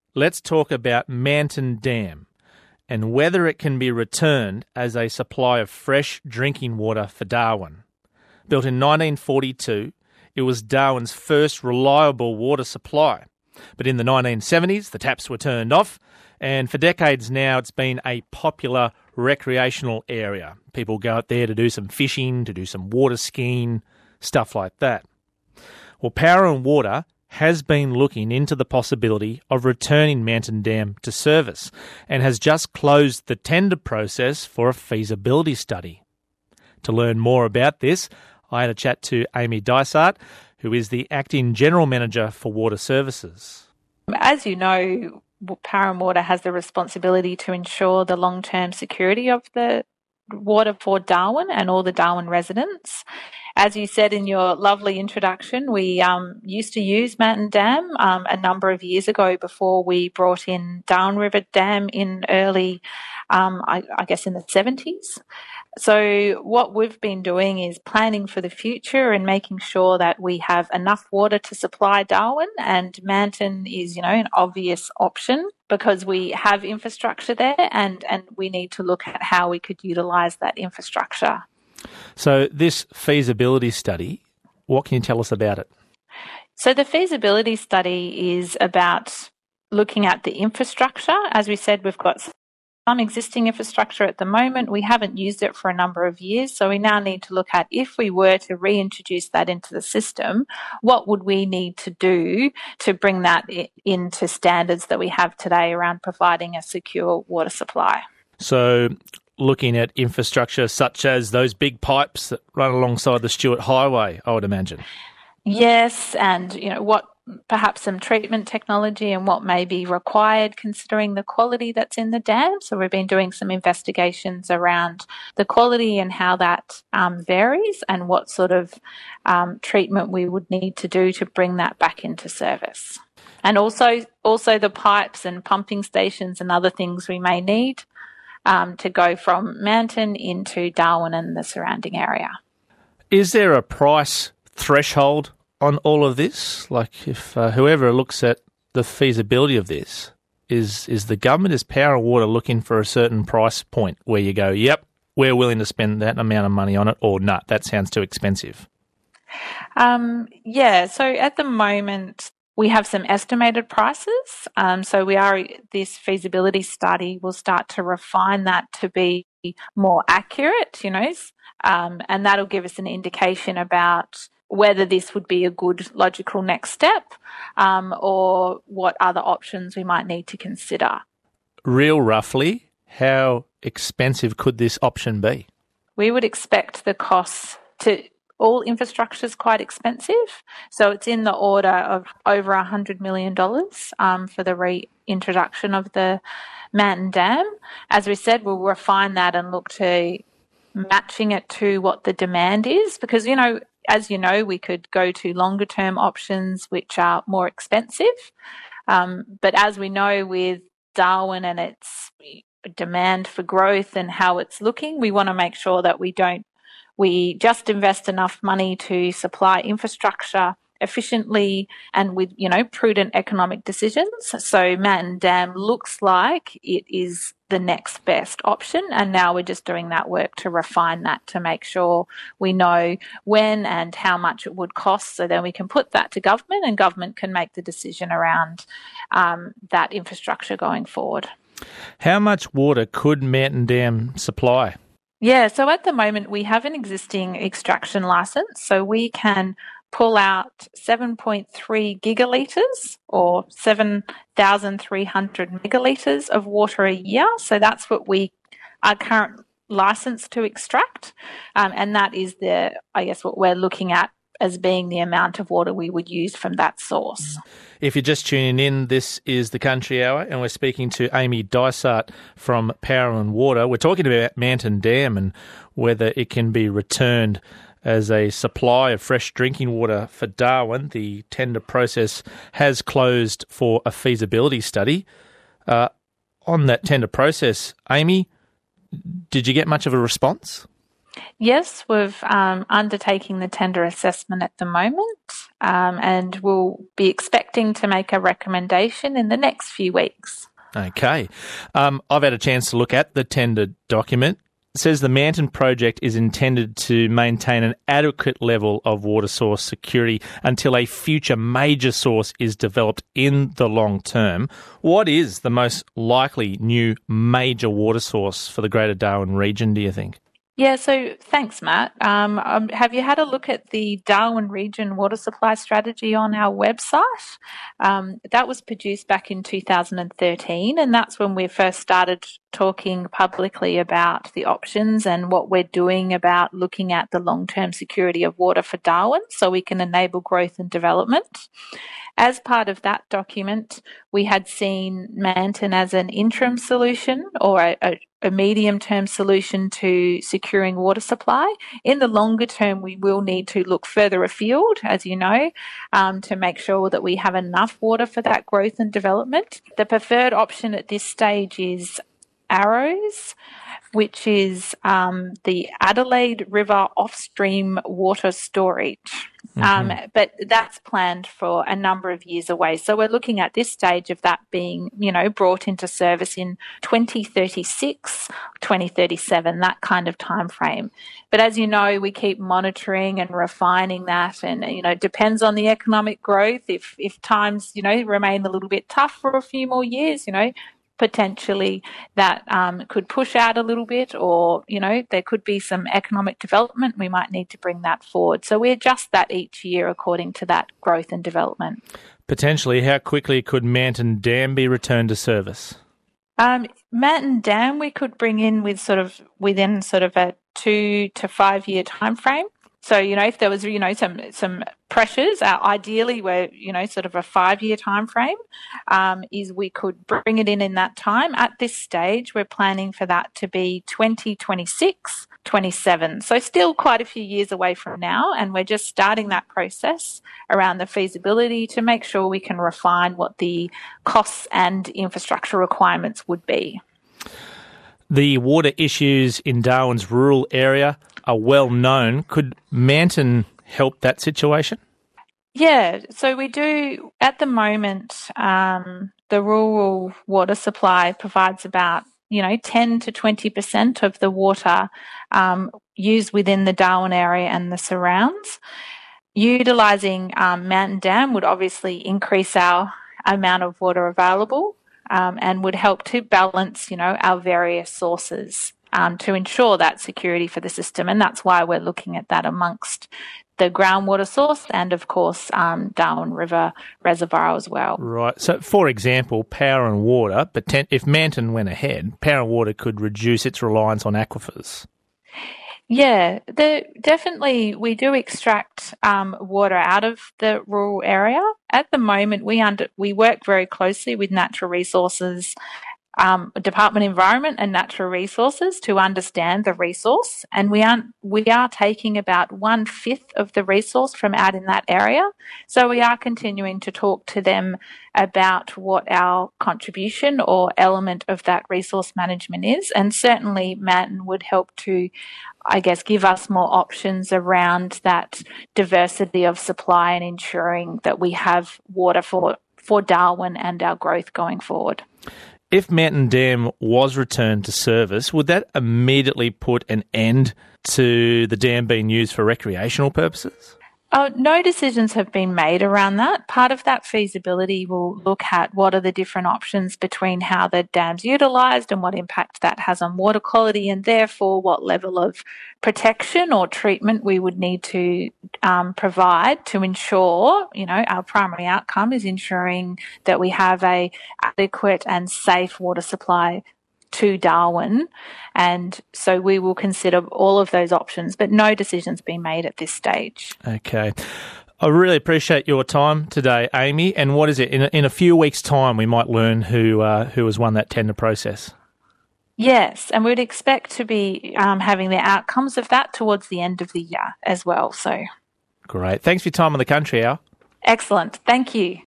let's talk about Manton Dam and whether it can be returned as a supply of fresh drinking water for Darwin. Built in 1942, it was Darwin's first reliable water supply. But in the 1970s, the taps were turned off, and for decades now it's been a popular recreational area. People go out there to do some fishing, to do some water skiing, stuff like that. Well, Power and Water has been looking into the possibility of returning Manton Dam to service and has just closed the tender process for a feasibility study. To learn more about this, I had a chat to Amy Dysart, who is the Acting General Manager for Water Services. As you know, Power and Water has the responsibility to ensure the long-term security of the water for Darwin and all the Darwin residents. As you said in your lovely introduction, we used to use Manton Dam a number of years ago before we brought in Darwin River Dam in early, I guess in the 70s. So what we've been doing is planning for the future and making sure that we have enough water to supply Darwin, and Manton is, an obvious option because we have infrastructure there and we need to look at how we could utilise that infrastructure. So this feasibility study, what can you tell us about it? So the feasibility study is about looking at the infrastructure. As we said, we've got some existing infrastructure at the moment. We haven't used it for a number of years, so we now need to look at if we were to reintroduce that into the system, what would we need to do to bring that into standards that we have today around providing a secure water supply. So looking at infrastructure such as those big pipes that run alongside the Stuart Highway, I would imagine. Yes, and what perhaps some treatment technology and what may be required considering the quality that's in the dam. So we've been doing some investigations around the quality and how that varies and what sort of treatment we would need to do to bring that back into service. And also the pipes and pumping stations and other things we may need to go from Manton into Darwin and the surrounding area. Is there a price threshold on all of this? Like if whoever looks at the feasibility of this, is the government, is Power and Water looking for a certain price point where you go, yep, we're willing to spend that amount of money on it, or not, that sounds too expensive? So at the moment we have some estimated prices. This feasibility study will start to refine that to be more accurate, and that'll give us an indication about whether this would be a good logical next step or what other options we might need to consider. Real roughly, how expensive could this option be? We would expect the costs to... All infrastructure is quite expensive, so it's in the order of over $100 million for the reintroduction of the Manton Dam. As we said, we'll refine that and look to matching it to what the demand is, because, as you know, we could go to longer term options which are more expensive. But as we know with Darwin and its demand for growth and how it's looking, we want to make sure that we just invest enough money to supply infrastructure efficiently and with, prudent economic decisions. So Manton Dam looks like it is the next best option, and now we're just doing that work to refine that to make sure we know when and how much it would cost, so then we can put that to government and government can make the decision around that infrastructure going forward. How much water could Manton Dam supply? Yeah, so at the moment we have an existing extraction licence, so we can pull out 7.3 gigalitres or 7,300 megalitres of water a year. So that's what we are currently licensed to extract, and that is what we're looking at as being the amount of water we would use from that source. If you're just tuning in, this is the Country Hour and we're speaking to Amy Dysart from Power and Water. We're talking about Manton Dam and whether it can be returned as a supply of fresh drinking water for Darwin. The tender process has closed for a feasibility study. On that tender process, Amy, did you get much of a response? Yes, we're undertaking the tender assessment at the moment. and we'll be expecting to make a recommendation in the next few weeks. Okay. I've had a chance to look at the tender document. It says the Manton project is intended to maintain an adequate level of water source security until a future major source is developed in the long term. What is the most likely new major water source for the Greater Darwin region, do you think? Yeah, so thanks, Matt. Have you had a look at the Darwin Region Water Supply Strategy on our website? That was produced back in 2013, and that's when we first started talking publicly about the options and what we're doing about looking at the long-term security of water for Darwin so we can enable growth and development. As part of that document, we had seen Manton as an interim solution or a medium-term solution to securing water supply. In the longer term, we will need to look further afield, as you know, to make sure that we have enough water for that growth and development. The preferred option at this stage is Arrows, which is the Adelaide River off-stream water storage. But that's planned for a number of years away. So we're looking at this stage of that being, brought into service in 2036, 2037, that kind of time frame. But as you know, we keep monitoring and refining that, and it depends on the economic growth. If times remain a little bit tough for a few more years, potentially that could push out a little bit, or there could be some economic development. We might need to bring that forward. So we adjust that each year according to that growth and development. Potentially, how quickly could Manton Dam be returned to service? Manton Dam we could bring in within a 2 to 5 year time frame. So, if there was, some pressures, ideally we're, a 5 year time frame, is we could bring it in that time. At this stage, we're planning for that to be 2026, 27. So still quite a few years away from now. And we're just starting that process around the feasibility to make sure we can refine what the costs and infrastructure requirements would be. The water issues in Darwin's rural area are well known. Could Manton help that situation? Yeah, so we do at the moment. The rural water supply provides about 10 to 20% of the water used within the Darwin area and the surrounds. Utilising Manton Dam would obviously increase our amount of water available and would help to balance our various sources to ensure that security for the system. And that's why we're looking at that amongst the groundwater source and, of course, Darwin River Reservoir as well. Right. So, for example, power and water, but if Manton went ahead, power and water could reduce its reliance on aquifers. Yeah, definitely we do extract water out of the rural area. At the moment, we work very closely with Natural Resources, Department of Environment and Natural Resources to understand the resource, and we are taking about 1/5 of the resource from out in that area. So we are continuing to talk to them about what our contribution or element of that resource management is, and certainly Manton would help to, give us more options around that diversity of supply and ensuring that we have water for Darwin and our growth going forward. If Manton Dam was returned to service, would that immediately put an end to the dam being used for recreational purposes? No decisions have been made around that. Part of that feasibility will look at what are the different options between how the dam's utilised and what impact that has on water quality, and therefore what level of protection or treatment we would need to provide to ensure, our primary outcome is ensuring that we have a adequate and safe water supply to Darwin. And so we will consider all of those options, but no decisions been made at this stage. Okay. I really appreciate your time today, Amy. And what is it? In a few weeks' time, we might learn who has won that tender process. Yes, and we'd expect to be having the outcomes of that towards the end of the year as well. So, great. Thanks for your time on the Country Hour. Excellent. Thank you.